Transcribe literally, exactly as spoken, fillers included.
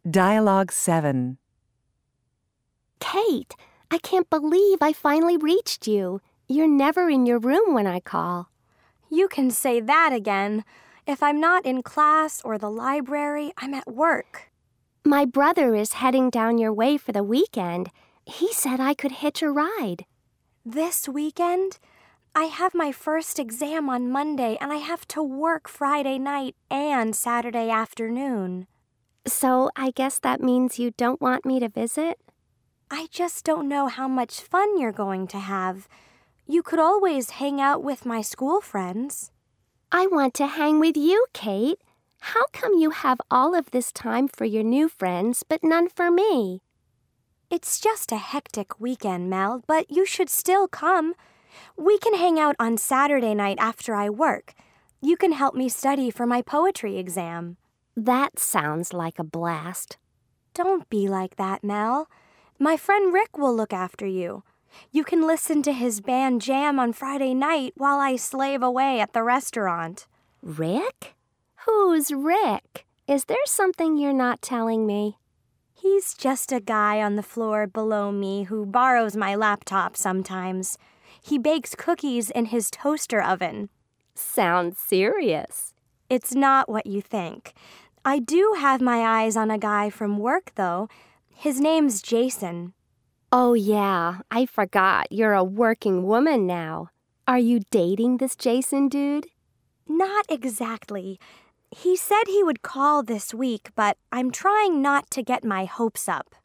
Dialogue seven. Kate, I can't believe I finally reached you. You're never in your room when I call. You can say that again. If I'm not in class or the library, I'm at work. My brother is heading down your way for the weekend. He said I could hitch a ride. This weekend? I have my first exam on Monday, and I have to work Friday night and Saturday afternoon. So I guess that means you don't want me to visit? I just don't know how much fun you're going to have. You could always hang out with my school friends. I want to hang with you, Kate. How come you have all of this time for your new friends, but none for me? It's just a hectic weekend, Mel, but you should still come. We can hang out on Saturday night after I work. You can help me study for my poetry exam. That sounds like a blast. Don't be like that, Mel. My friend Rick will look after you. You can listen to his band jam on Friday night while I slave away at the restaurant. Rick? Who's Rick? Is there something you're not telling me? He's just a guy on the floor below me who borrows my laptop sometimes. He bakes cookies in his toaster oven. Sounds serious. It's not what you think. I do have my eyes on a guy from work, though. His name's Jason. Oh, yeah, I forgot. You're a working woman now. Are you dating this Jason dude? Not exactly. He said he would call this week, but I'm trying not to get my hopes up.